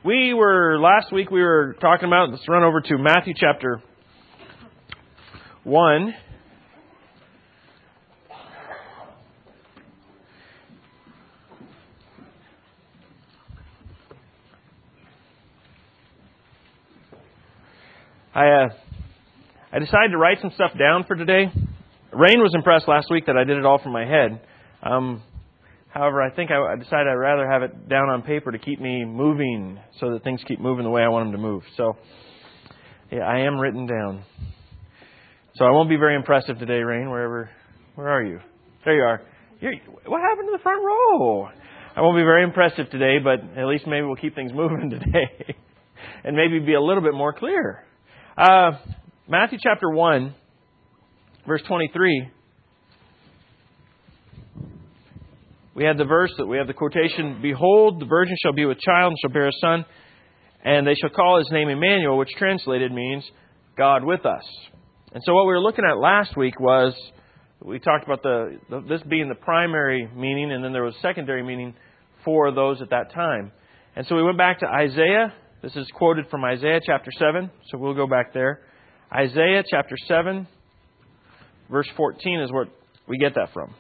Last week we were talking about, let's run over to Matthew chapter 1. I decided to write some stuff down for today. Rain was impressed last week that I did it all from my head. However, I think I decided I'd rather have it down on paper to keep me moving so that things keep moving the way I want them to move. So, yeah, I am written down. So I won't be very impressive today, Rain, where are you? There you are. What happened to the front row? I won't be very impressive today, but at least maybe we'll keep things moving today and maybe be a little bit more clear. Matthew chapter 1, verse 23. We have the quotation, "Behold, the virgin shall be with child and shall bear a son, and they shall call his name Emmanuel," which translated means God with us. And so what we were looking at last week was, we talked about this being the primary meaning, and then there was secondary meaning for those at that time. And so we went back to Isaiah. This is quoted from Isaiah chapter 7, so we'll go back there. Isaiah chapter 7, verse 14 is what we get that from.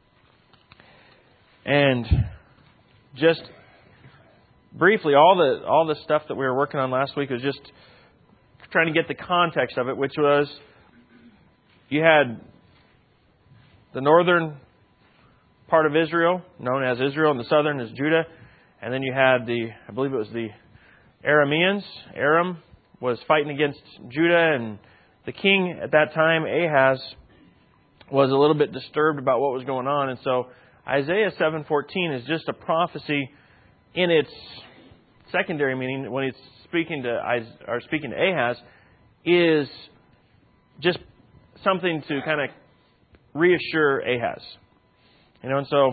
And just briefly, all the stuff that we were working on last week was just trying to get the context of it, which was you had the northern part of Israel, known as Israel, and the southern is Judah. And then you had I believe it was the Arameans. Aram was fighting against Judah, and the king at that time, Ahaz, was a little bit disturbed about what was going on. And so Isaiah 7:14 is just a prophecy in its secondary meaning when it's speaking to Ahaz, is just something to kind of reassure Ahaz. And so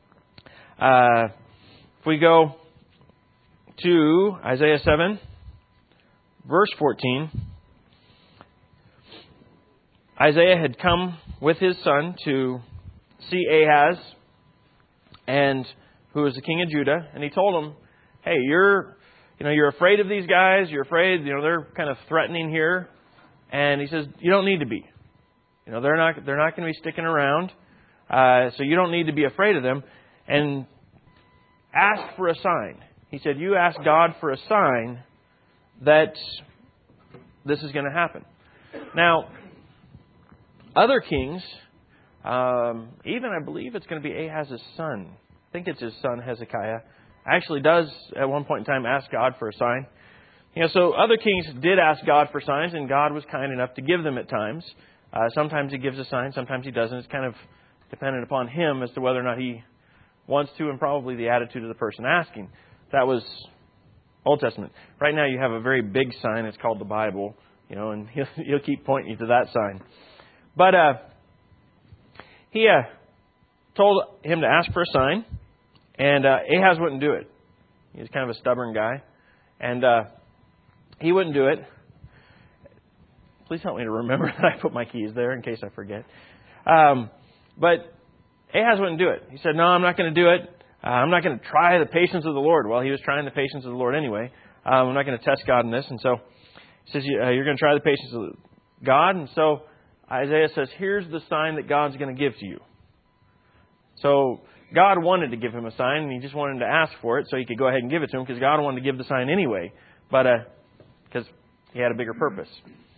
if we go to Isaiah 7, verse 14, Isaiah had come with his son to see Ahaz, and who was the king of Judah, and he told him, "Hey, you're afraid of these guys. You're afraid. They're kind of threatening here." And he says, "You don't need to be. They're not going to be sticking around. So you don't need to be afraid of them. And ask for a sign." He said, "You ask God for a sign that this is going to happen." Now, other kings, even I believe it's going to be Ahaz's son. I think it's his son Hezekiah. Actually does at one point in time ask God for a sign. So other kings did ask God for signs, and God was kind enough to give them at times. Sometimes He gives a sign, sometimes He doesn't. It's kind of dependent upon Him as to whether or not He wants to, and probably the attitude of the person asking. That was Old Testament. Right now you have a very big sign. It's called the Bible, and He'll keep pointing you to that sign. But he told him to ask for a sign, and Ahaz wouldn't do it. He was kind of a stubborn guy, and he wouldn't do it. Please help me to remember that I put my keys there in case I forget. But Ahaz wouldn't do it. He said, "No, I'm not going to do it. I'm not going to try the patience of the Lord." Well, he was trying the patience of the Lord anyway. I'm not going to test God in this. And so he says, "You're going to try the patience of God." And so Isaiah says, "Here's the sign that God's going to give to you." So God wanted to give him a sign, and he just wanted to ask for it so he could go ahead and give it to him, because God wanted to give the sign anyway, but because He had a bigger purpose.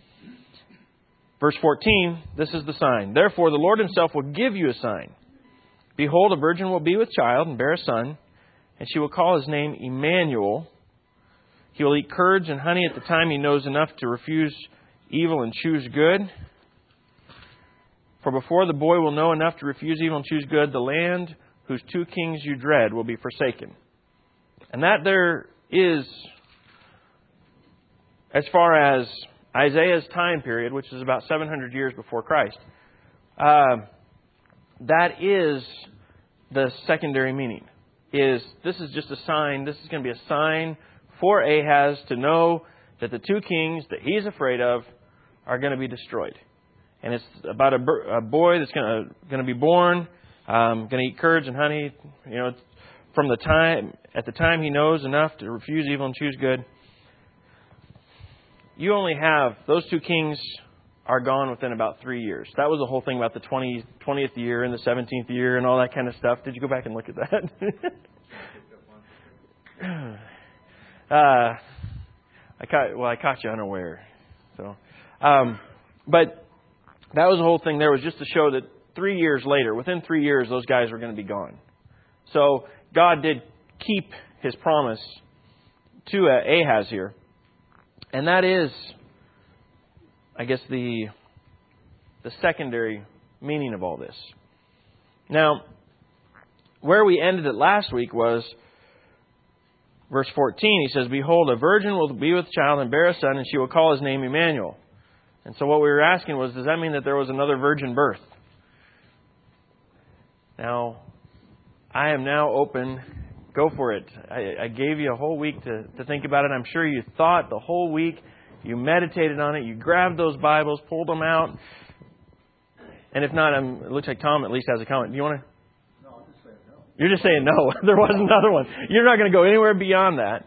Verse 14, this is the sign. "Therefore the Lord Himself will give you a sign. Behold, a virgin will be with child and bear a son, and she will call his name Emmanuel. He will eat curds and honey at the time he knows enough to refuse evil and choose good. For before the boy will know enough to refuse evil and choose good, the land whose two kings you dread will be forsaken." And that there is, as far as Isaiah's time period, which is about 700 years before Christ, that is the secondary meaning. This is just a sign. This is going to be a sign for Ahaz to know that the two kings that he's afraid of are going to be destroyed. And it's about a boy that's going to be born, going to eat curds and honey. From the time at the time he knows enough to refuse evil and choose good. You only have, those two kings are gone within about 3 years. That was the whole thing about the 20th year and the 17th year and all that kind of stuff. Did you go back and look at that? I caught you unaware. So, but that was the whole thing there, was just to show that 3 years later, within 3 years, those guys were going to be gone. So God did keep His promise to Ahaz here. And that is, I guess, the secondary meaning of all this. Now, where we ended it last week was verse 14. He says, "Behold, a virgin will be with child and bear a son, and she will call his name Emmanuel." And so what we were asking was, does that mean that there was another virgin birth? Now, I am now open. Go for it. I gave you a whole week to think about it. I'm sure you thought the whole week. You meditated on it. You grabbed those Bibles, pulled them out. And if not, it looks like Tom at least has a comment. Do you want to? No, I'm just saying no. You're just saying no. There was another one. You're not going to go anywhere beyond that.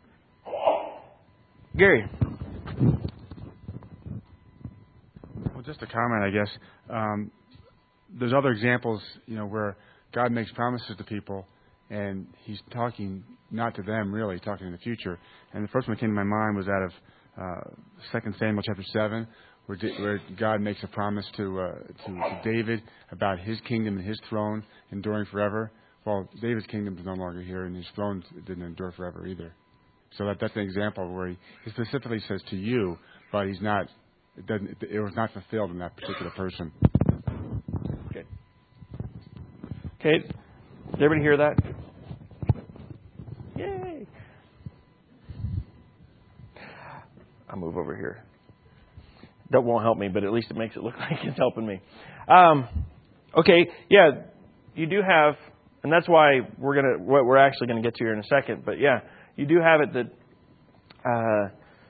Gary. Well, just a comment, I guess. There's other examples, where God makes promises to people, and He's talking not to them, really, talking in the future. And the first one that came to my mind was out of 2 Samuel chapter 7, where God makes a promise to David about his kingdom and his throne enduring forever. Well, David's kingdom is no longer here, and his throne didn't endure forever either. So that's an example where he specifically says to you, but he's not. It was not fulfilled in that particular person. Okay. Did everybody hear that? Yay! I'll move over here. That won't help me, but at least it makes it look like it's helping me. Okay, yeah, you do have, and that's why what we're actually gonna get to here in a second. But yeah, you do have it that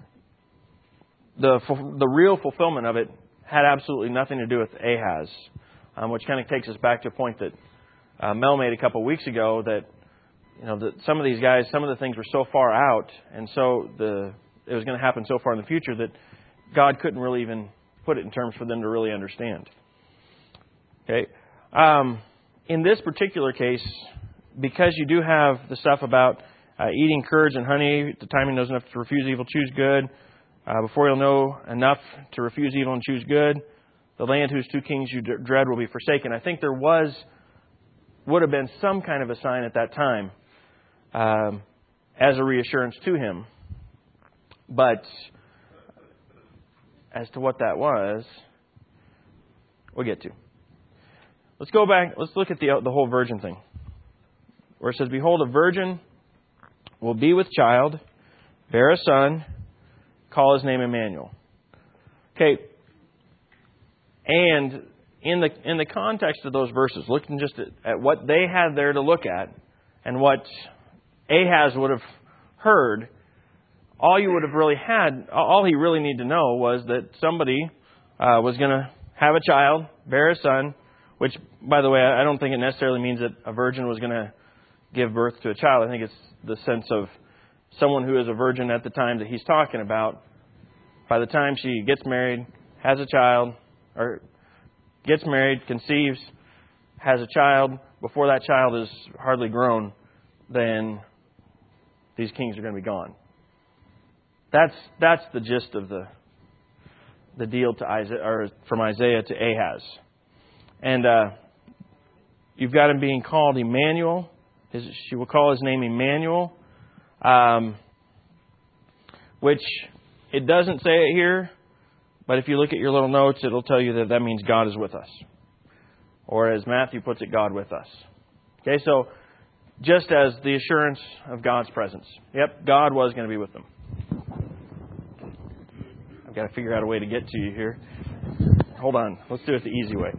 the real fulfillment of it had absolutely nothing to do with Ahaz, which kind of takes us back to a point that Mel made a couple of weeks ago, that that some of these guys, some of the things were so far out, and so it was going to happen so far in the future that God couldn't really even put it in terms for them to really understand. Okay, in this particular case, because you do have the stuff about eating curds and honey, at the time he knows enough to refuse evil, choose good. Before he'll know enough to refuse evil and choose good, the land whose two kings you dread will be forsaken. I think there would have been some kind of a sign at that time as a reassurance to him. But as to what that was, we'll get to. Let's go back. Let's look at the whole virgin thing. Where it says, "Behold, a virgin will be with child, bear a son, call his name Emmanuel." Okay. And in the context of those verses, looking just at what they had there to look at and what Ahaz would have heard, all you would have really had, all he really needed to know was that somebody was going to have a child, bear a son, which, by the way, I don't think it necessarily means that a virgin was going to give birth to a child. I think it's the sense of someone who is a virgin at the time that he's talking about. By the time she gets married, has a child, or gets married, conceives, has a child, before that child is hardly grown, then these kings are going to be gone. That's the gist of the deal to Isaiah, or from Isaiah to Ahaz. And you've got him being called Emmanuel. She will call his name Emmanuel, which it doesn't say it here, but if you look at your little notes, it'll tell you that means God is with us. Or as Matthew puts it, God with us. Okay, so just as the assurance of God's presence. Yep, God was going to be with them. I've got to figure out a way to get to you here. Hold on. Let's do it the easy way.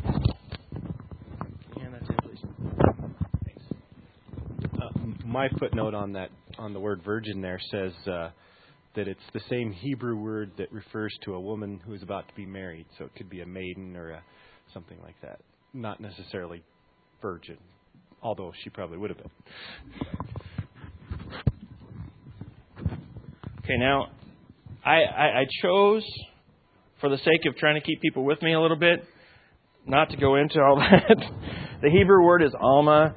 Yeah, that's it, please. Thanks. My footnote on the word virgin there says that it's the same Hebrew word that refers to a woman who is about to be married. So it could be a maiden or something like that. Not necessarily virgin, although she probably would have been. Okay, now, I chose, for the sake of trying to keep people with me a little bit, not to go into all that. The Hebrew word is alma.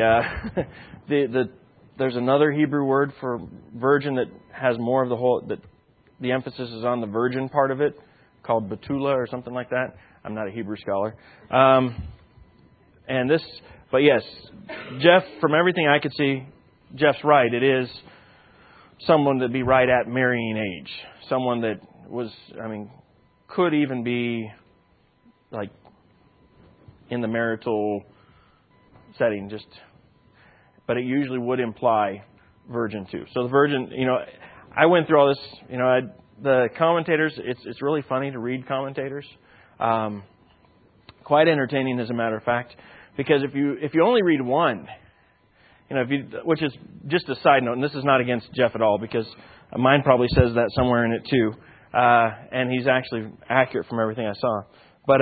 There's another Hebrew word for virgin that has more of the whole, that the emphasis is on the virgin part of it, called Betula or something like that. I'm not a Hebrew scholar. But yes, Jeff, from everything I could see, Jeff's right. It is someone that'd be right at marrying age. Someone that could even be like in the marital setting, but it usually would imply virgin too. So the virgin, I went through all this, the commentators, it's really funny to read commentators. Quite entertaining, as a matter of fact, because if you only read one, which is just a side note, and this is not against Jeff at all, because mine probably says that somewhere in it too, and he's actually accurate from everything I saw. But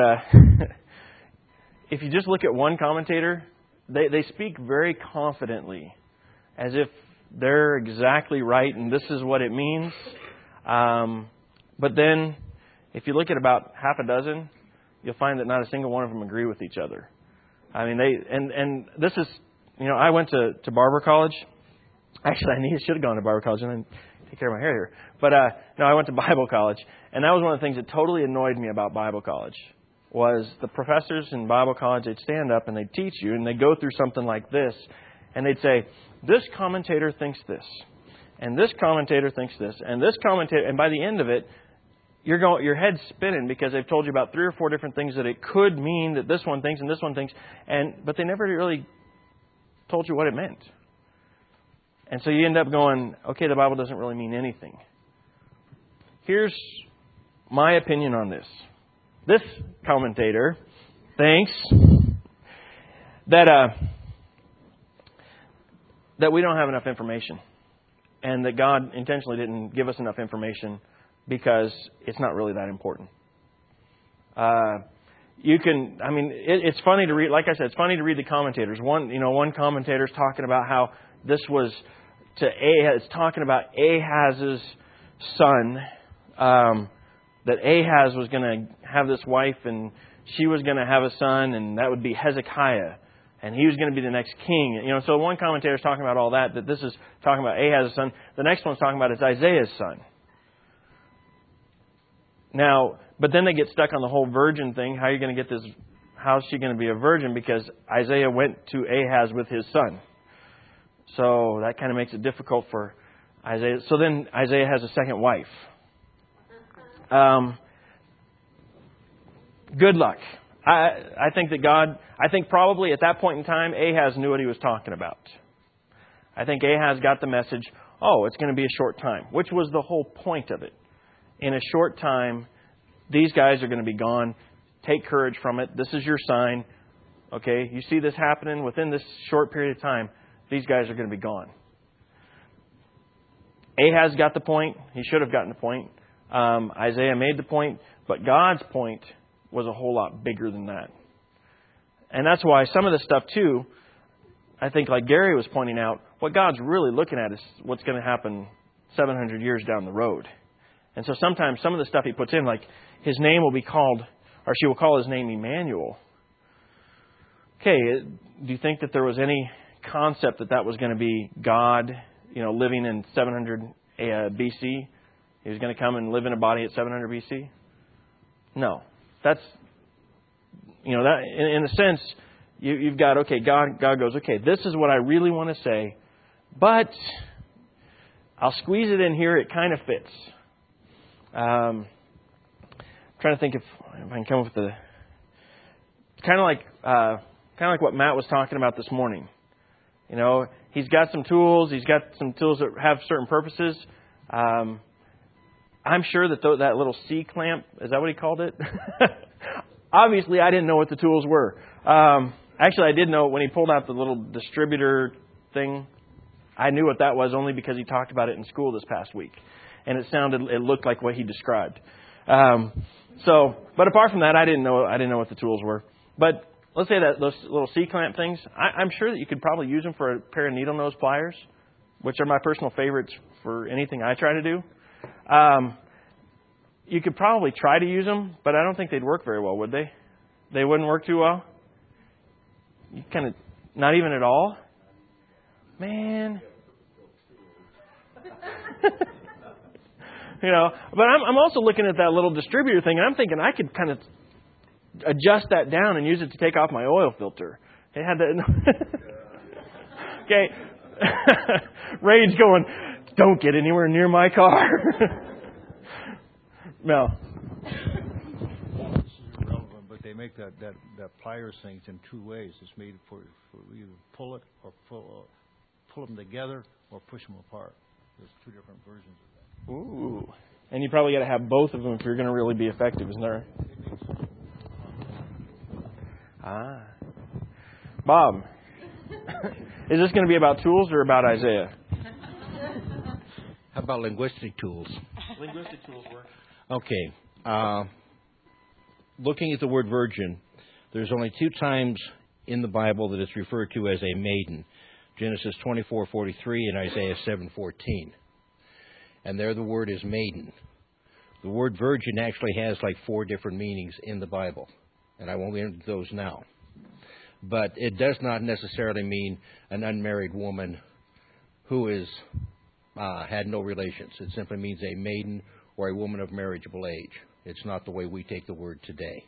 if you just look at one commentator, they speak very confidently, as if they're exactly right and this is what it means. But then, if you look at about half a dozen, you'll find that not a single one of them agree with each other. I mean, and this is, I went to barber college. Actually, I should have gone to barber college and then take care of my hair here. But no, I went to Bible college, and that was one of the things that totally annoyed me about Bible college. Was the professors in Bible college, they'd stand up and they'd teach you, and they'd go through something like this, and they'd say, this commentator thinks this, and this commentator thinks this, and this commentator, and by the end of it, your head's spinning because they've told you about 3 or 4 different things that it could mean that this one thinks and this one thinks, but they never really told you what it meant. And so you end up going, okay, the Bible doesn't really mean anything. Here's my opinion on this. This commentator thinks that we don't have enough information, and that God intentionally didn't give us enough information because it's not really that important. It's funny to read. Like I said, it's funny to read the commentators. One commentator's talking about how this was to Ahaz. It's talking about Ahaz's son. That Ahaz was going to have this wife, and she was going to have a son, and that would be Hezekiah, and he was going to be the next king. So one commentator is talking about all that this is talking about Ahaz's son. The next one's talking about it's Isaiah's son. Now, but then they get stuck on the whole virgin thing. How are you going to get this? How's she going to be a virgin? Because Isaiah went to Ahaz with his son. So that kind of makes it difficult for Isaiah. So then Isaiah has a second wife. Good luck. I think probably at that point in time, Ahaz knew what he was talking about. I think Ahaz got the message, it's going to be a short time, which was the whole point of it. In a short time, these guys are going to be gone. Take courage from it. This is your sign. Okay, you see this happening within this short period of time, these guys are going to be gone. Ahaz got the point. He should have gotten the point. Isaiah made the point, but God's point was a whole lot bigger than that. And that's why some of the stuff too, I think like Gary was pointing out, what God's really looking at is what's going to happen 700 years down the road. And so sometimes some of the stuff he puts in, like his name will be called, or she will call his name Emmanuel. Okay, do you think that there was any concept that was going to be God, living in 700 BC? He was going to come and live in a body at 700 BC? No. That's, that in a sense, you've got, okay, God goes, okay, this is what I really want to say, but I'll squeeze it in here. It kind of fits. I'm trying to think if I can come up with the, kind of like what Matt was talking about this morning. He's got some tools. He's got some tools that have certain purposes. I'm sure that that little C-clamp, is that what he called it? Obviously, I didn't know what the tools were. Actually, I did know when he pulled out the little distributor thing. I knew what that was only because he talked about it in school this past week. And it looked like what he described. But apart from that, I didn't know what the tools were. But let's say that those little C-clamp things, I'm sure that you could probably use them for a pair of needle nose pliers, which are my personal favorites for anything I try to do. You could probably try to use them, but I don't think they'd work very well, would they? They wouldn't work too well? You kind of, not even at all? Man. But I'm also looking at that little distributor thing, and I'm thinking I could kind of adjust that down and use it to take off my oil filter. It had that. Okay. Ray's going, don't get anywhere near my car. No. This is irrelevant, but they make that pliers things in two ways. It's made for either pull it or pull them together or push them apart. There's two different versions of that. Ooh. And you probably got to have both of them if you're going to really be effective, isn't there? Bob, is this going to be about tools or about Isaiah? How about linguistic tools? Linguistic tools work. Okay. Looking at the word virgin, there's only 2 times in the Bible that it's referred to as a maiden. Genesis 24:43 and Isaiah 7:14. And there the word is maiden. The word virgin actually has like 4 different meanings in the Bible. And I won't get into those now. But it does not necessarily mean an unmarried woman who is had no relations. It simply means a maiden or a woman of marriageable age. It's not the way we take the word today.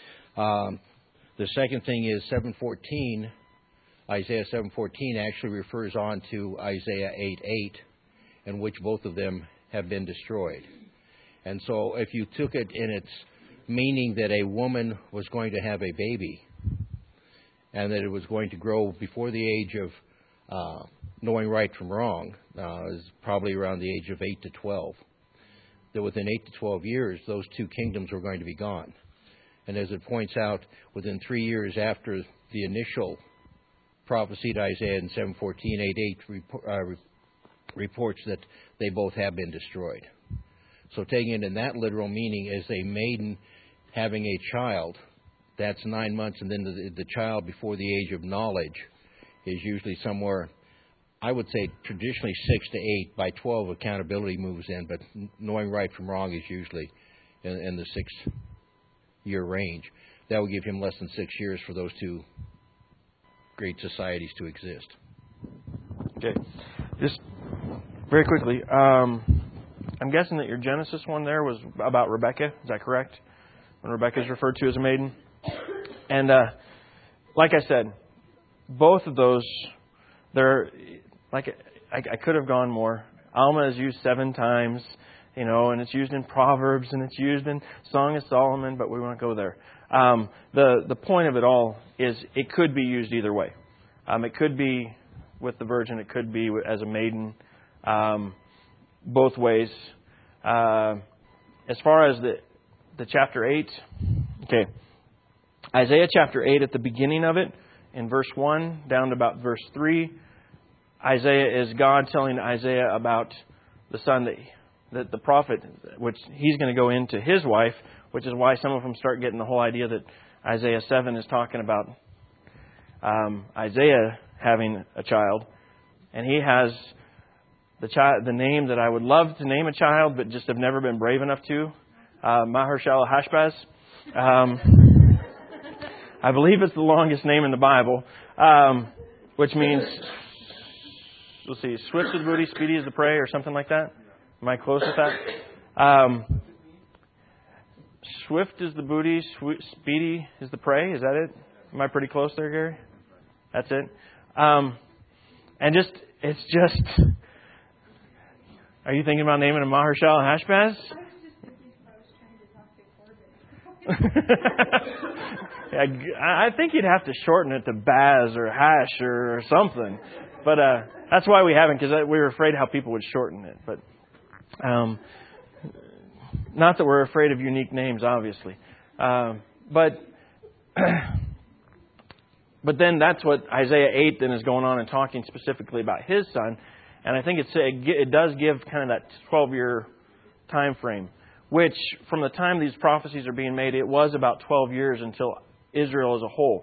The second thing is 7:14. Isaiah 7:14 actually refers on to Isaiah 8:8, in which both of them have been destroyed. And so if you took it in its meaning that a woman was going to have a baby and that it was going to grow before the age of knowing right from wrong, is probably around the age of 8 to 12, that within 8 to 12 years, those 2 kingdoms were going to be gone. And as it points out, within 3 years after the initial prophecy to Isaiah in 7:14, 8:8 reports that they both have been destroyed. So taking it in that literal meaning as a maiden having a child, that's 9 months, and then the child before the age of knowledge is usually somewhere, I would say traditionally 6 to 8. By 12, accountability moves in, but knowing right from wrong is usually in the 6-year range. That would give him less than 6 years for those 2 great societies to exist. Okay. Just very quickly, I'm guessing that your Genesis one there was about Rebecca. Is that correct? When Rebecca is referred to as a maiden? And like I said, both of those, they're like I could have gone more. Alma is used 7 times, and it's used in Proverbs and it's used in Song of Solomon, but we won't go there. The point of it all is it could be used either way. It could be with the virgin. It could be as a maiden. Both ways. As far as the chapter 8, okay. Isaiah chapter 8, at the beginning of it, in verse 1 down to about verse 3, Isaiah is God telling Isaiah about the son that the prophet, which he's going to go into his wife, which is why some of them start getting the whole idea that Isaiah 7 is talking about Isaiah having a child. And he has the name that I would love to name a child, but just have never been brave enough to, Maher-shalal-hash-baz. I believe it's the longest name in the Bible, which means, let's see, swift as the booty, speedy as the prey, or something like that. Am I close with that? Swift is the booty, speedy is the prey. Is that it? Am I pretty close there, Gary? That's it. And it's just. Are you thinking about naming a Maher-shalal-hash-baz? I think you'd have to shorten it to Baz or Hash or something. But that's why we haven't, because we were afraid how people would shorten it. But not that we're afraid of unique names, obviously. But then that's what Isaiah 8 then is going on and talking specifically about his son. And I think it does give kind of that 12-year time frame, which from the time these prophecies are being made, it was about 12 years until Israel as a whole.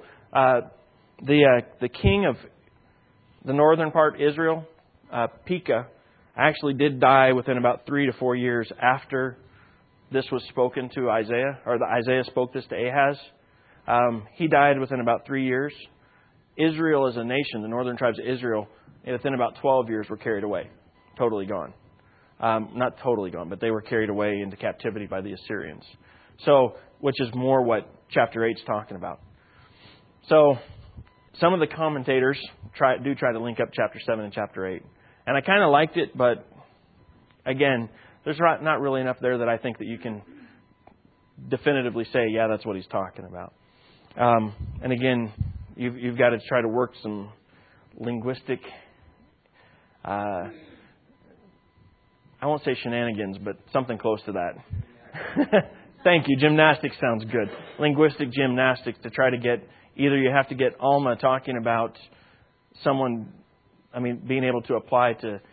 The king of the northern part, Israel, Pekah, actually did die within about 3 to 4 years after this was spoken to Isaiah, or Isaiah spoke this to Ahaz. He died within about 3 years. Israel as a nation, the northern tribes of Israel, within about 12 years were carried away. Totally gone. Not totally gone, but they were carried away into captivity by the Assyrians. So, which is more what chapter 8 is talking about. So, some of the commentators try to link up chapter 7 and chapter 8. And I kind of liked it, but again, there's not really enough there that I think that you can definitively say, yeah, that's what he's talking about. And again, you've got to try to work some linguistic, I won't say shenanigans, but something close to that. Thank you. Gymnastics sounds good. Linguistic gymnastics to try to get, either you have to get Alma talking about someone, being able to apply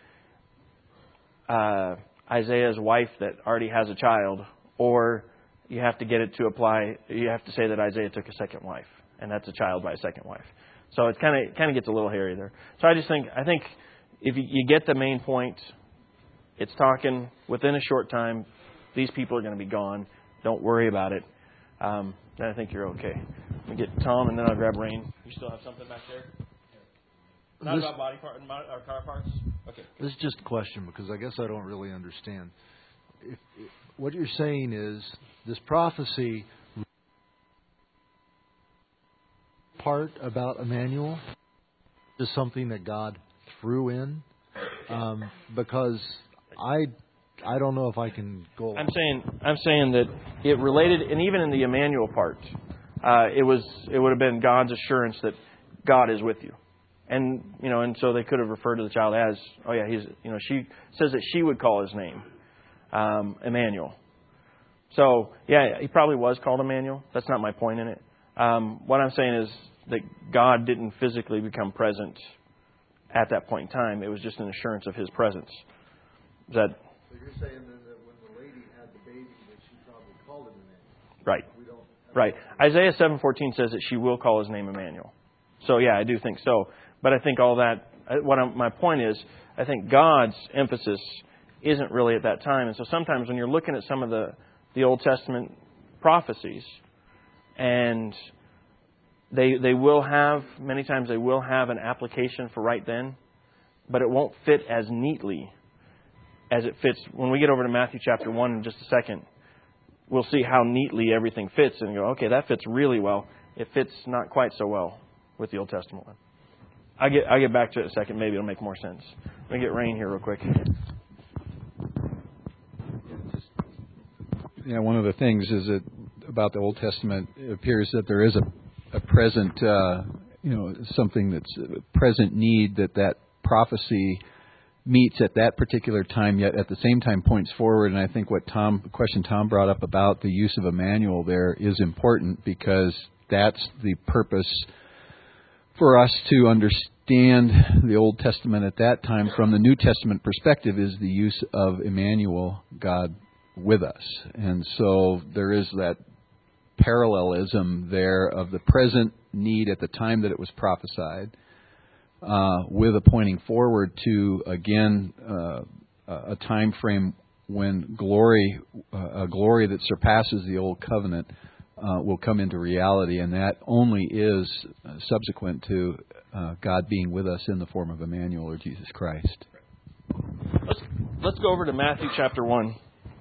to Isaiah's wife that already has a child, or you have to get it to apply, you have to say that Isaiah took a second wife, and that's a child by a second wife. So it kind of gets a little hairy there. So I think if you get the main point, it's talking within a short time, these people are going to be gone. Don't worry about it. Then I think you're okay. Let me get Tom, and then I'll grab Rain. You still have something back there? Not about body part or car parts? Okay. This is just a question because I guess I don't really understand. What you're saying is this prophecy part about Emmanuel is something that God threw in, because I don't know if I can go. I'm saying that it related, and even in the Emmanuel part, it would have been God's assurance that God is with you. And so they could have referred to the child as, she says that she would call his name Emmanuel. So, yeah, he probably was called Emmanuel. That's not my point in it. What I'm saying is that God didn't physically become present at that point in time. It was just an assurance of his presence. Is that? So you're saying then that when the lady had the baby that she probably called him Emmanuel. Right. Right. Isaiah 7:14 says that she will call his name Emmanuel. So, yeah, I do think so. But I think all that, my point is, I think God's emphasis isn't really at that time. And so sometimes when you're looking at some of the Old Testament prophecies, and many times they will have an application for right then, but it won't fit as neatly as it fits. When we get over to Matthew chapter 1 in just a second, we'll see how neatly everything fits and go, okay, that fits really well. It fits not quite so well with the Old Testament one. I'll get back to it in a second. Maybe it'll make more sense. Let me get Rain here real quick. Yeah, one of the things is that about the Old Testament, it appears that there is a present, something that's a present need that prophecy meets at that particular time, yet at the same time points forward. And I think the question Tom brought up about the use of Emmanuel there is important, because that's the purpose for us to understand the Old Testament at that time from the New Testament perspective, is the use of Emmanuel, God with us. And so there is that parallelism there of the present need at the time that it was prophesied, with a pointing forward to, again, a time frame when a glory that surpasses the Old Covenant will come into reality, and that only is subsequent to God being with us in the form of Emmanuel, or Jesus Christ. Let's go over to Matthew chapter 1.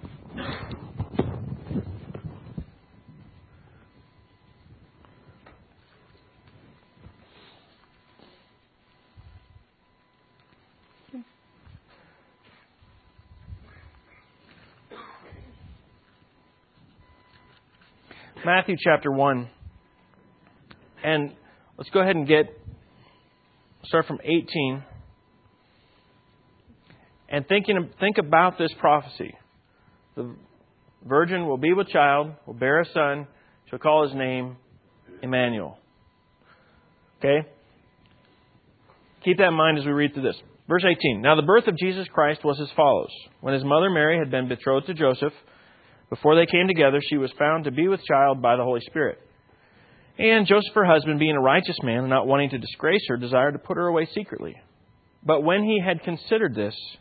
Matthew chapter 1. And let's go ahead and start from 18. And think about this prophecy. The virgin will be with child, will bear a son, shall call his name Emmanuel. Okay? Keep that in mind as we read through this. Verse 18. Now the birth of Jesus Christ was as follows. When his mother Mary had been betrothed to Joseph, before they came together, she was found to be with child by the Holy Spirit. And Joseph, her husband, being a righteous man and not wanting to disgrace her, desired to put her away secretly. But when he had considered this,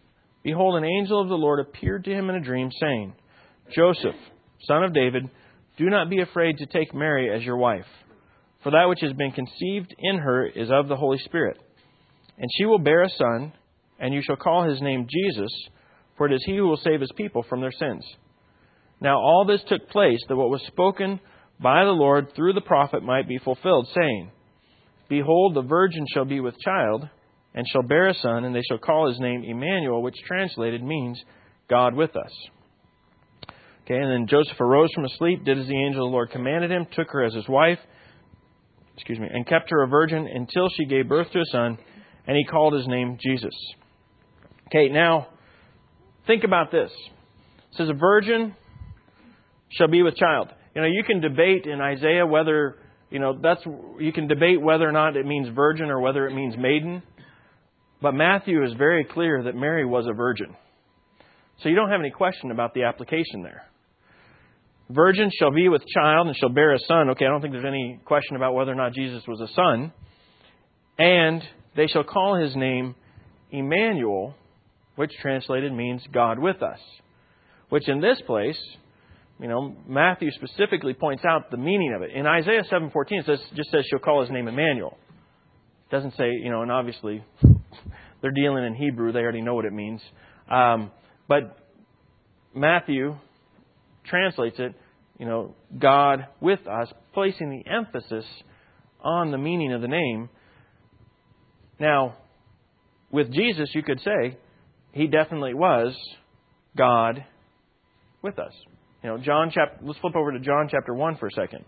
behold, an angel of the Lord appeared to him in a dream, saying, Joseph, son of David, do not be afraid to take Mary as your wife, for that which has been conceived in her is of the Holy Spirit. And she will bear a son, and you shall call his name Jesus, for it is he who will save his people from their sins. Now all this took place, that what was spoken by the Lord through the prophet might be fulfilled, saying, Behold, the virgin shall be with child, and shall bear a son, and they shall call his name Emmanuel, which translated means God with us. Okay, and then Joseph arose from his sleep, did as the angel of the Lord commanded him, took her as his wife, and kept her a virgin until she gave birth to a son, and he called his name Jesus. Okay, now, think about this. It says, a virgin shall be with child. You can debate in Isaiah whether, you can debate whether or not it means virgin or whether it means maiden. But Matthew is very clear that Mary was a virgin. So you don't have any question about the application there. Virgin shall be with child and shall bear a son. Okay, I don't think there's any question about whether or not Jesus was a son. And they shall call his name Emmanuel, which translated means God with us. Which in this place, Matthew specifically points out the meaning of it. In Isaiah 7:14, it just says she'll call his name Emmanuel. It doesn't say, and obviously they're dealing in Hebrew. They already know what it means. But Matthew translates it, God with us, placing the emphasis on the meaning of the name. Now, with Jesus, you could say he definitely was God with us. Let's flip over to John chapter 1 for a second.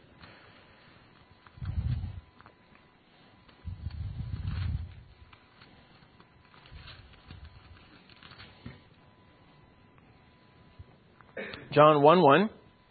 John 1:1.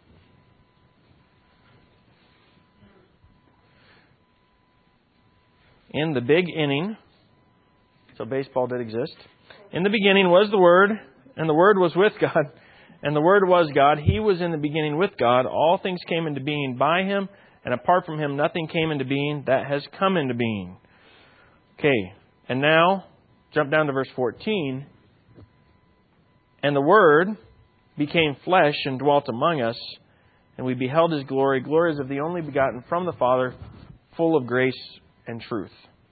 In the big inning, so baseball did exist. In the beginning was the Word, and the Word was with God, and the Word was God. He was in the beginning with God. All things came into being by Him, and apart from Him nothing came into being that has come into being. Okay, and now, jump down to verse 14. And the Word became flesh and dwelt among us, and we beheld His glory. Glory is of the only begotten from the Father, full of grace and truth.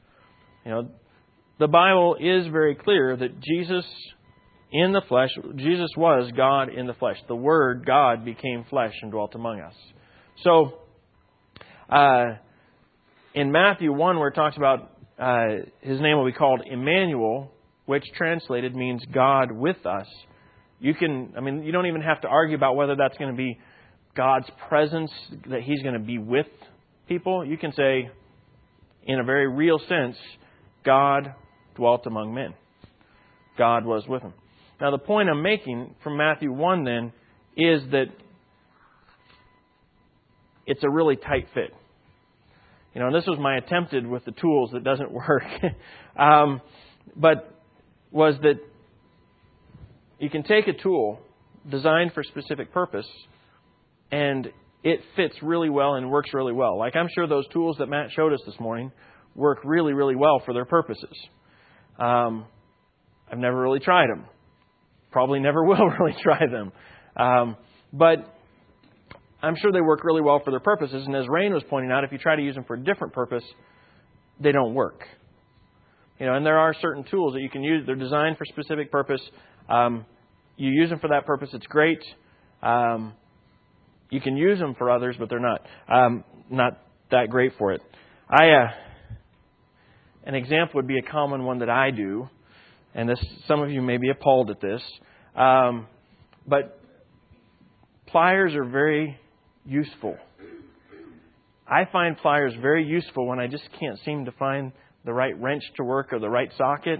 The Bible is very clear that Jesus in the flesh, Jesus was God in the flesh. The Word, God, became flesh and dwelt among us. So, in Matthew 1, where it talks about His name will be called Emmanuel, which translated means God with us. You don't even have to argue about whether that's going to be God's presence, that He's going to be with people. You can say, in a very real sense, God dwelt among men. God was with them. Now, the point I'm making from Matthew 1 then is that it's a really tight fit. And this was my attempted with the tools that doesn't work. But was that you can take a tool designed for a specific purpose and it fits really well and works really well. Like I'm sure those tools that Matt showed us this morning work really, really well for their purposes. I've never really tried them. Probably never will really try them. But I'm sure they work really well for their purposes. And as Rain was pointing out, if you try to use them for a different purpose, they don't work. And there are certain tools that you can use. They're designed for a specific purpose. You use them for that purpose, it's great. You can use them for others, but they're not that great for it. An example would be a common one that I do, and some of you may be appalled at this, but pliers are very useful. I find pliers very useful when I just can't seem to find the right wrench to work or the right socket.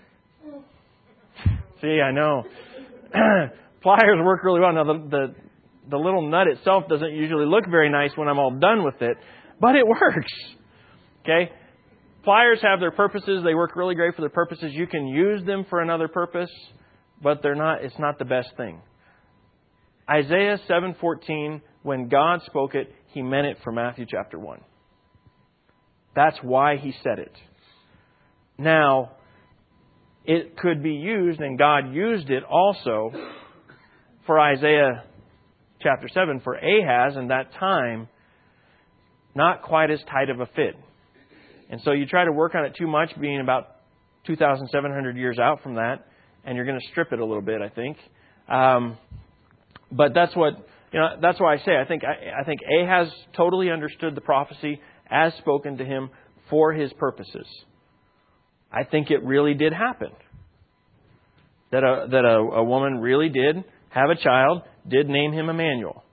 See, I know. Pliers work really well. Now, the little nut itself doesn't usually look very nice when I'm all done with it, but it works. Okay? Pliers have their purposes. They work really great for their purposes. You can use them for another purpose, but it's not the best thing. Isaiah 7:14, when God spoke it, He meant it for Matthew chapter 1. That's why He said it. Now, it could be used, and God used it also for Isaiah chapter 7, for Ahaz in that time, not quite as tight of a fit. And so you try to work on it too much, being about 2,700 years out from that, and you're going to strip it a little bit, I think. But that's what, that's why I say, I think Ahaz totally understood the prophecy as spoken to him for his purposes. I think it really did happen. That a woman really did have a child, did name him Emmanuel.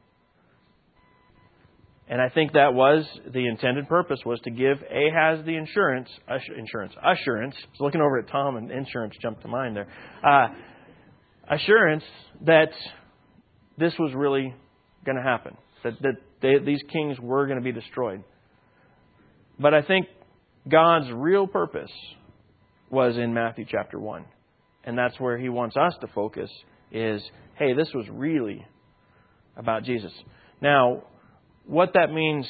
And I think that was the intended purpose, was to give Ahaz the assurance. I was looking over at Tom and insurance jumped to mind there. Assurance that this was really going to happen. That these kings were going to be destroyed. But I think God's real purpose was in Matthew chapter 1. And that's where He wants us to focus is, hey, this was really about Jesus. Now, what that means,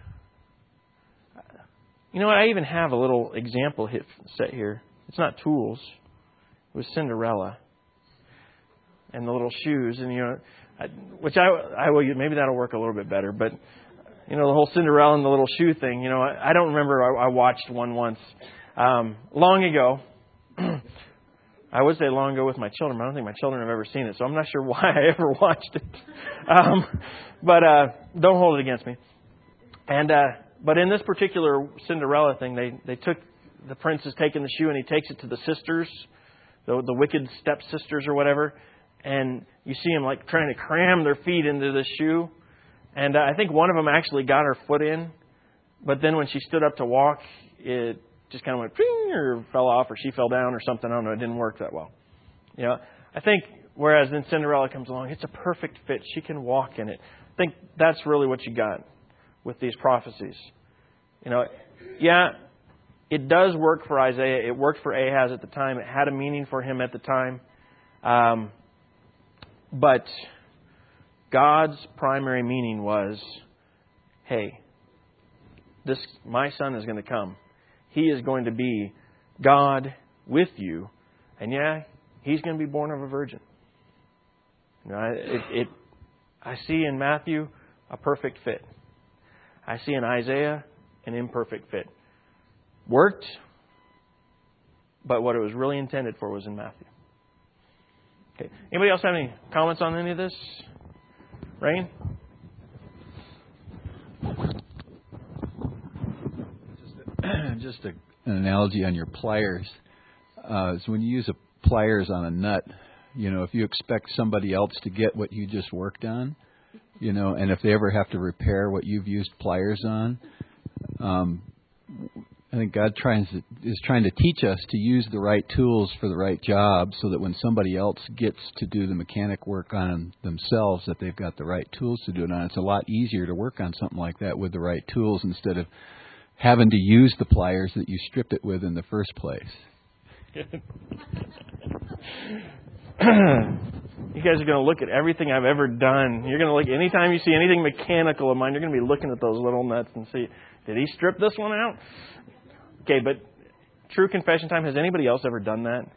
you know what, I even have a little example set here. It's not tools. It was Cinderella. And the little shoes. And, which I will, maybe that'll work a little bit better. But, the whole Cinderella and the little shoe thing, I don't remember. I watched one once long ago. I would say long ago with my children, but I don't think my children have ever seen it, so I'm not sure why I ever watched it. But don't hold it against me. And but in this particular Cinderella thing, they took the prince is taking the shoe and he takes it to the sisters, the wicked stepsisters or whatever, and you see him like trying to cram their feet into the shoe, and I think one of them actually got her foot in, but then when she stood up to walk, it just kind of went ping, or fell off, or she fell down or something. I don't know. It didn't work that well. I think whereas then Cinderella comes along, it's a perfect fit. She can walk in it. I think that's really what you got with these prophecies. It does work for Isaiah. It worked for Ahaz at the time. It had a meaning for him at the time. But God's primary meaning was, hey, my son is going to come. He is going to be God with you. And He's going to be born of a virgin. I see in Matthew a perfect fit. I see in Isaiah an imperfect fit. Worked, but what it was really intended for was in Matthew. Okay. Anybody else have any comments on any of this? Rain? Just an analogy on your pliers. Is when you use pliers on a nut, if you expect somebody else to get what you just worked on, and if they ever have to repair what you've used pliers on, I think God is trying to teach us to use the right tools for the right job, so that when somebody else gets to do the mechanic work on themselves, that they've got the right tools to do it on. It's a lot easier to work on something like that with the right tools instead of having to use the pliers that you stripped it with in the first place. You guys are going to look at everything I've ever done. You're going to look, anytime you see anything mechanical of mine, you're going to be looking at those little nuts and see, did he strip this one out? Okay, but true confession time, has anybody else ever done that?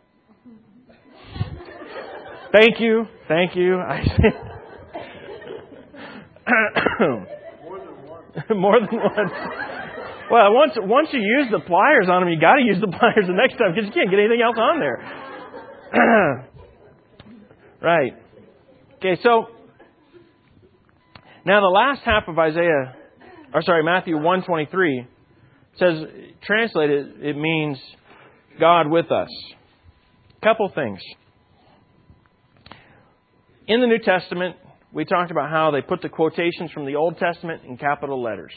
Thank you. More than once. Well, once you use the pliers on them, you got to use the pliers the next time because you can't get anything else on there. Right. Okay, so now the last half of Matthew 1:23 says, translated, it means God with us. Couple things. In the New Testament, we talked about how they put the quotations from the Old Testament in capital letters.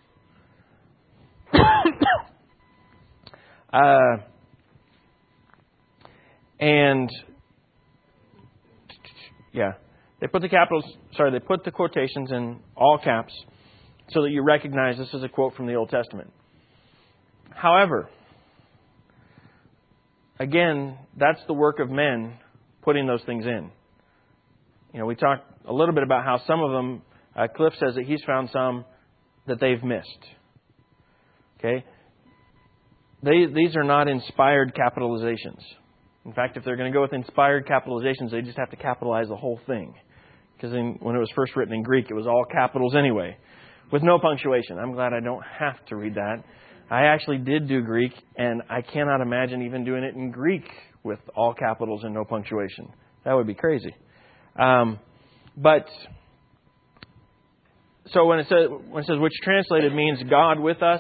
They put the quotations in all caps so that you recognize this is a quote from the Old Testament. However, again, that's the work of men putting those things in. We talked a little bit about how some of them, Cliff says that he's found some that they've missed. Okay? These are not inspired capitalizations. In fact, if they're going to go with inspired capitalizations, they just have to capitalize the whole thing. Because when it was first written in Greek, it was all capitals anyway, with no punctuation. I'm glad I don't have to read that. I actually did do Greek, and I cannot imagine even doing it in Greek with all capitals and no punctuation. That would be crazy. But so when it says which translated means God with us,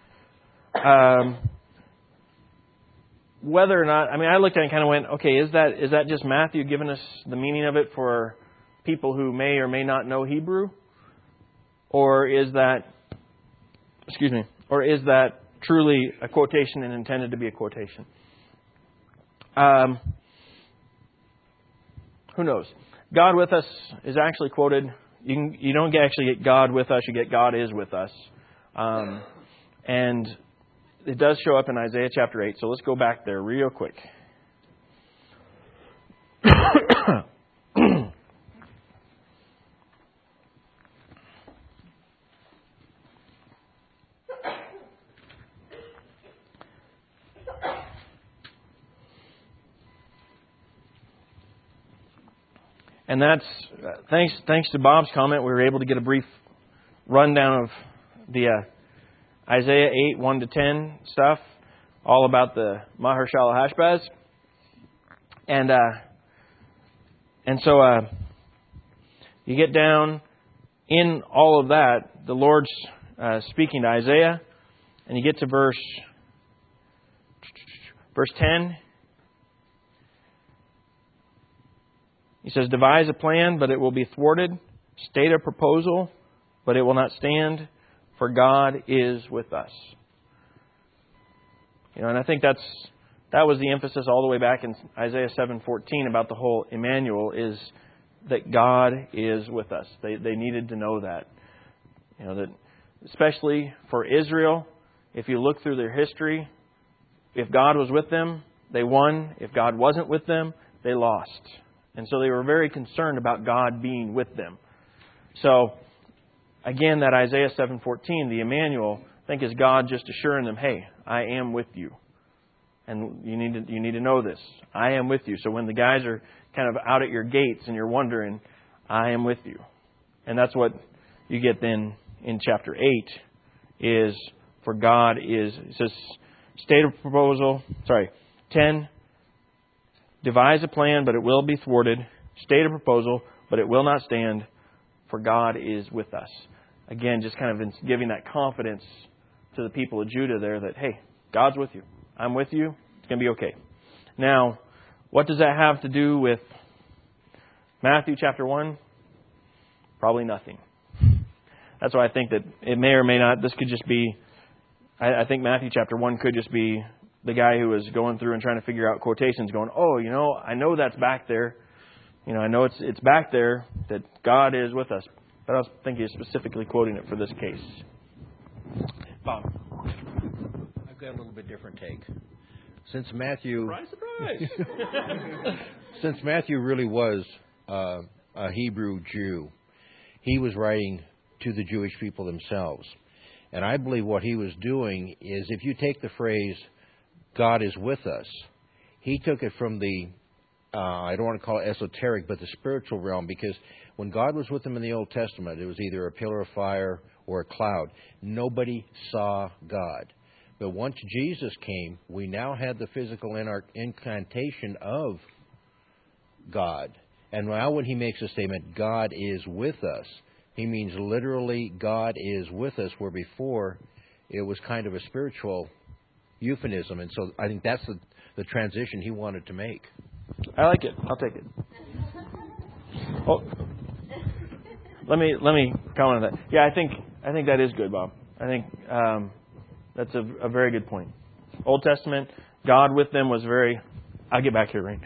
whether or not, I looked at it and kind of went, okay, is that just Matthew giving us the meaning of it for people who may or may not know Hebrew? Or is that truly a quotation and intended to be a quotation? Who knows? God with us is actually quoted. You don't actually get God with us, you get God is with us. And it does show up in Isaiah chapter 8. So let's go back there real quick. And that's thanks to Bob's comment, we were able to get a brief rundown of the Isaiah 8, 1 to 10 stuff, all about the Maher-shalal Hashbaz. And so you get down in all of that, the Lord's speaking to Isaiah, and you get to verse 10. He says, devise a plan, but it will be thwarted. State a proposal, but it will not stand, for God is with us. And I think that was the emphasis all the way back in Isaiah 7:14 about the whole Emmanuel, is that God is with us. They needed to know that. That especially for Israel, if you look through their history, if God was with them, they won. If God wasn't with them, they lost. And so they were very concerned about God being with them. So, again, that Isaiah 7:14, the Emmanuel, I think is God just assuring them, hey, I am with you. And you need to know this. I am with you. So when the guys are kind of out at your gates and you're wondering, I am with you. And that's what you get then in chapter 8, is for God is, it says, state a proposal, 10, devise a plan, but it will be thwarted. State a proposal, but it will not stand, for God is with us. Again, just kind of giving that confidence to the people of Judah there that, hey, God's with you. I'm with you. It's going to be okay. Now, what does that have to do with Matthew chapter 1? Probably nothing. That's why I think that it may or may not, this could just be, I think Matthew chapter 1 could just be the guy who was going through and trying to figure out quotations going, I know that's back there. I know it's back there that God is with us. But I was thinking of specifically quoting it for this case. Bob, I've got a little bit different take. Since Matthew... Surprise! Since Matthew really was a Hebrew Jew, he was writing to the Jewish people themselves. And I believe what he was doing is, if you take the phrase, God is with us, he took it from the, I don't want to call it esoteric, but the spiritual realm, because when God was with them in the Old Testament, it was either a pillar of fire or a cloud. Nobody saw God. But once Jesus came, we now had the physical incantation of God. And now when he makes a statement, God is with us, he means literally God is with us, where before it was kind of a spiritual euphemism. And so I think that's the transition he wanted to make. I like it. I'll take it. Oh, let me comment on that. Yeah, I think that is good, Bob. I think that's a very good point. Old Testament, God with them was very... I'll get back here, Rain.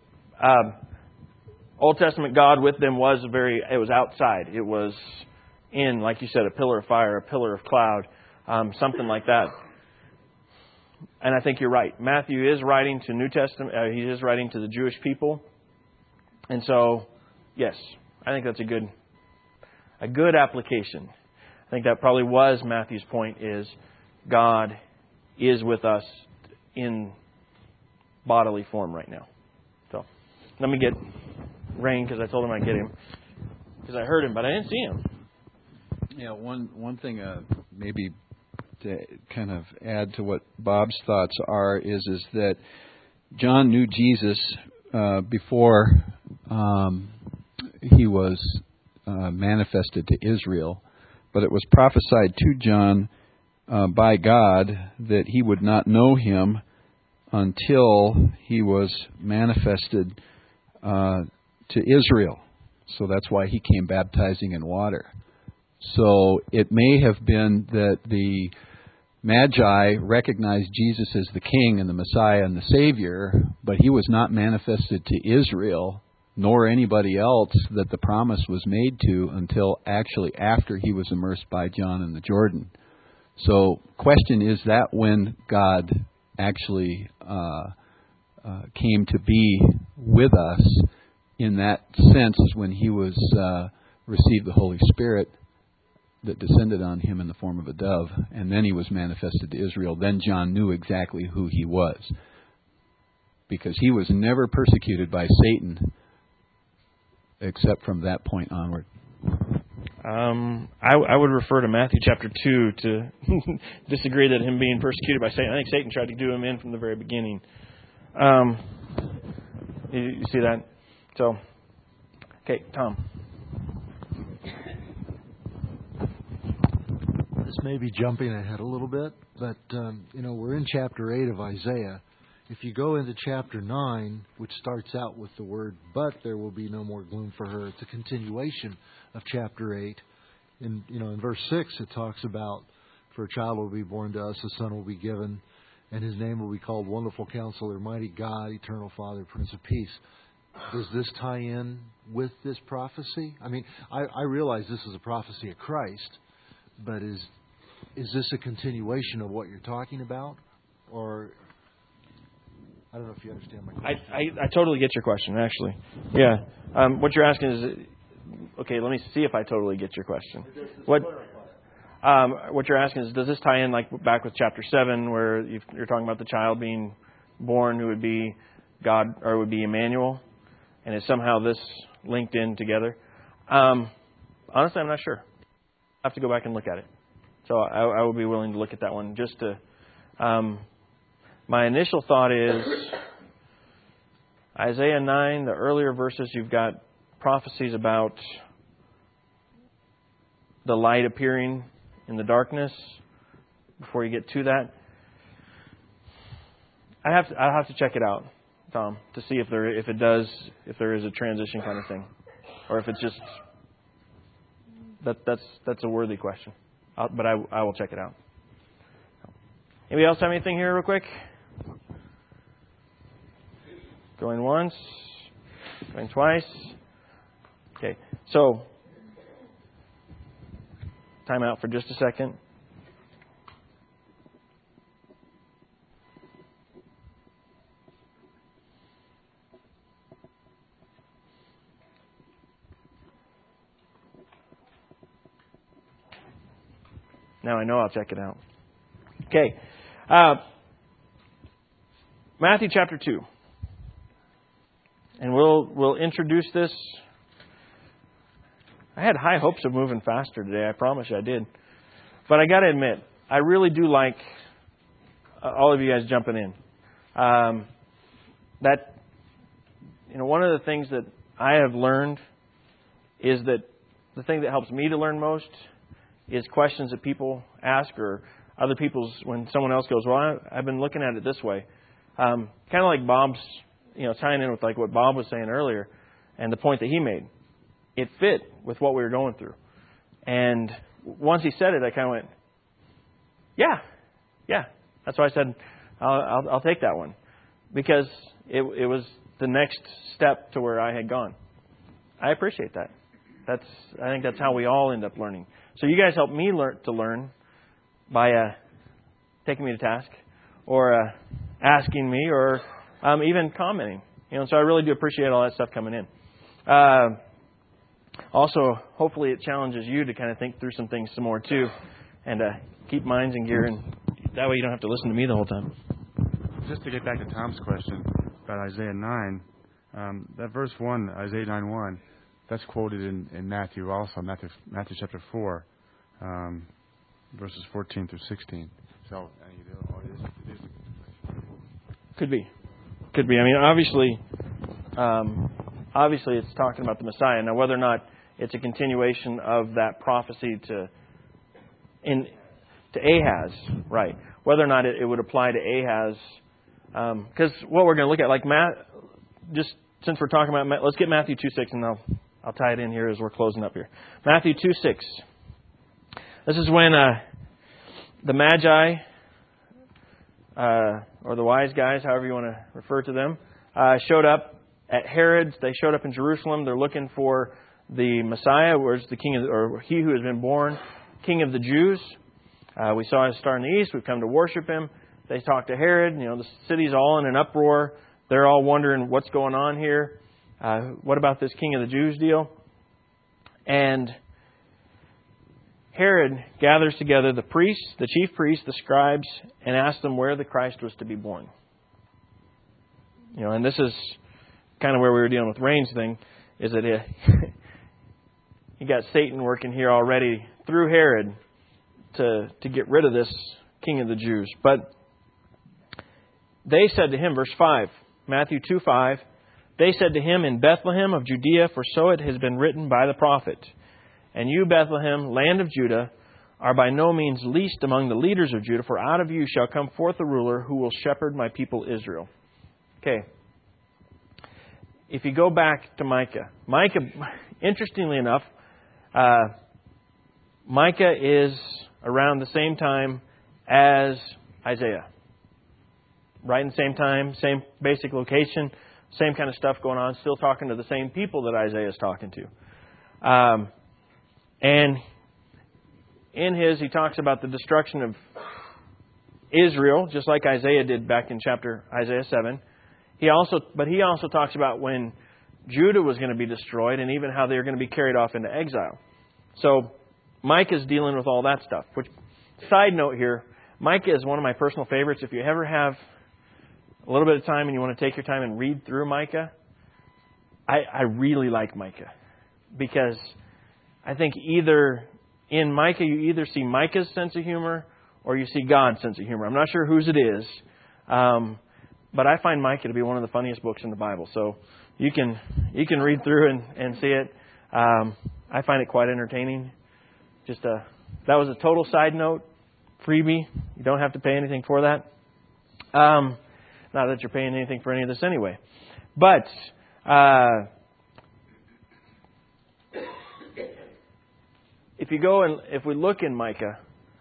Old Testament, God with them was it was outside. It was in, like you said, a pillar of fire, a pillar of cloud, something like that. And I think you're right. Matthew is writing to New Testament. He is writing to the Jewish people. And so, yes, I think that's a good application. I think that probably was Matthew's point, is God is with us in bodily form right now. So let me get Rain, because I told him I'd get him, because I heard him, but I didn't see him. Yeah, one thing maybe to kind of add to what Bob's thoughts are is that John knew Jesus before he was manifested to Israel, but it was prophesied to John by God that he would not know him until he was manifested to Israel. So that's why he came baptizing in water. So it may have been that the Magi recognized Jesus as the King and the Messiah and the Savior, but he was not manifested to Israel, nor anybody else that the promise was made to, until actually after he was immersed by John in the Jordan. So question is that when God actually came to be with us in that sense, when he was received the Holy Spirit that descended on him in the form of a dove, and then he was manifested to Israel. Then John knew exactly who he was, because he was never persecuted by Satan except from that point onward. I would refer to Matthew chapter 2 to disagree that him being persecuted by Satan. I think Satan tried to do him in from the very beginning. You see that? So, okay, Tom. This may be jumping ahead a little bit, but we're in chapter 8 of Isaiah. If you go into chapter 9, which starts out with the word, "But there will be no more gloom for her," it's a continuation of chapter 8. In verse 6, it talks about, "For a child will be born to us, a son will be given, and his name will be called Wonderful Counselor, Mighty God, Eternal Father, Prince of Peace." Does this tie in with this prophecy? I mean, I realize this is a prophecy of Christ, but is this a continuation of what you're talking about? Or, I don't know if you understand my question. I totally get your question, actually. Yeah. What you're asking is, okay, let me see if I totally get your question. What you're asking is, does this tie in like back with chapter 7, where you're talking about the child being born who would be God, or would be Emmanuel? And is somehow this linked in together? Honestly, I'm not sure. I have to go back and look at it. So I would be willing to look at that one. Just to, my initial thought is Isaiah 9, the earlier verses, you've got prophecies about the light appearing in the darkness. Before you get to that, I'll have to check it out, Tom, to see if there is a transition kind of thing, or if it's just that's a worthy question. But I will check it out. Anybody else have anything here real quick? Going once, going twice. Okay, so time out for just a second. Now I know I'll check it out. Okay. Matthew chapter 2. And we'll introduce this. I had high hopes of moving faster today. I promise you I did. But I got to admit, I really do like all of you guys jumping in. One of the things that I have learned is that the thing that helps me to learn most is questions that people ask, or other people's, when someone else goes, well, I've been looking at it this way. Kind of like Bob's, tying in with like what Bob was saying earlier and the point that he made. It fit with what we were going through. And once he said it, I kind of went, yeah. That's why I said, I'll take that one. Because it was the next step to where I had gone. I appreciate that. I think that's how we all end up learning. So you guys help me learn by taking me to task, or asking me, or even commenting. So I really do appreciate all that stuff coming in. Also, hopefully it challenges you to kind of think through some things some more too, and keep minds in gear, and that way you don't have to listen to me the whole time. just to get back to Tom's question about Isaiah 9, that verse 1, Isaiah 9:1, that's quoted in Matthew also, Matthew chapter 4, verses 14 through 16. So, it is. Could be. I mean, obviously it's talking about the Messiah. Now, whether or not it's a continuation of that prophecy to Ahaz, right? Whether or not it would apply to Ahaz, because what we're going to look at, like just since we're talking about, let's get Matthew 2:6, and I'll tie it in here as we're closing up here. Matthew 2:6. This is when the Magi, or the wise guys, however you want to refer to them, showed up at Herod's. They showed up in Jerusalem. They're looking for the Messiah, where's the king or he who has been born, King of the Jews. We saw his star in the east. We've come to worship him. They talked to Herod. The city's all in an uproar. They're all wondering what's going on here. What about this King of the Jews deal? And Herod gathers together the priests, the chief priests, the scribes, and asks them where the Christ was to be born. And this is kind of where we were dealing with Rain's thing, is that you got Satan working here already through Herod to get rid of this King of the Jews. But they said to him, verse 5, Matthew 2:5, they said to him, in Bethlehem of Judea, for so it has been written by the prophet, and you, Bethlehem, land of Judah, are by no means least among the leaders of Judah, for out of you shall come forth a ruler who will shepherd my people Israel. Okay. If you go back to Micah, interestingly enough, Micah is around the same time as Isaiah. Right in the same time, same basic location, same kind of stuff going on, still talking to the same people that Isaiah is talking to. And in he talks about the destruction of Israel, just like Isaiah did back in Isaiah 7. He also talks about when Judah was going to be destroyed and even how they were going to be carried off into exile. So Micah is dealing with all that stuff. Which, side note here, Micah is one of my personal favorites. If you ever have a little bit of time and you want to take your time and read through Micah, I really like Micah. Because I think in Micah you either see Micah's sense of humor or you see God's sense of humor. I'm not sure whose it is. But I find Micah to be one of the funniest books in the Bible. So you can read through and see it. I find it quite entertaining. That was a total side note, freebie. You don't have to pay anything for that. Not that you're paying anything for any of this anyway. But if we look in Micah,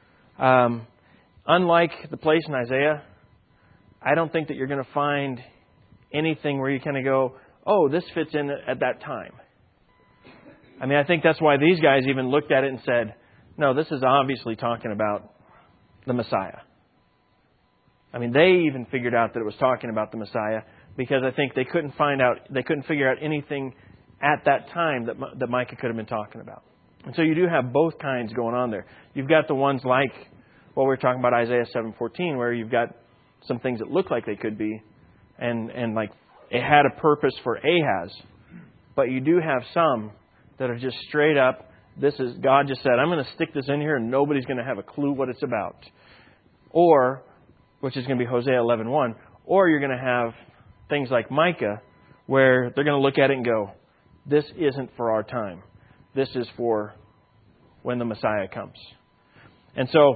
unlike the place in Isaiah, I don't think that you're going to find anything where you kind of go, oh, this fits in at that time. I mean, I think that's why these guys even looked at it and said, no, this is obviously talking about the Messiah. I mean, they even figured out that it was talking about the Messiah because I think they couldn't figure out anything at that time that Micah could have been talking about. And so you do have both kinds going on there. You've got the ones like what we were talking about, Isaiah 7:14, where you've got some things that look like they could be, and like it had a purpose for Ahaz. But you do have some that are just straight up, God just said, I'm going to stick this in here and nobody's going to have a clue what it's about. Or, which is going to be Hosea 11:1, or you're going to have things like Micah, where they're going to look at it and go, this isn't for our time. This is for when the Messiah comes. And so,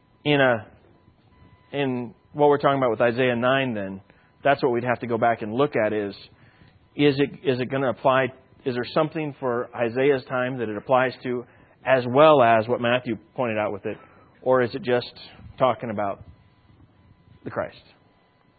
in what we're talking about with Isaiah 9 then, that's what we'd have to go back and look at is it going to apply, is there something for Isaiah's time that it applies to as well as what Matthew pointed out with it? Or is it just talking about the Christ?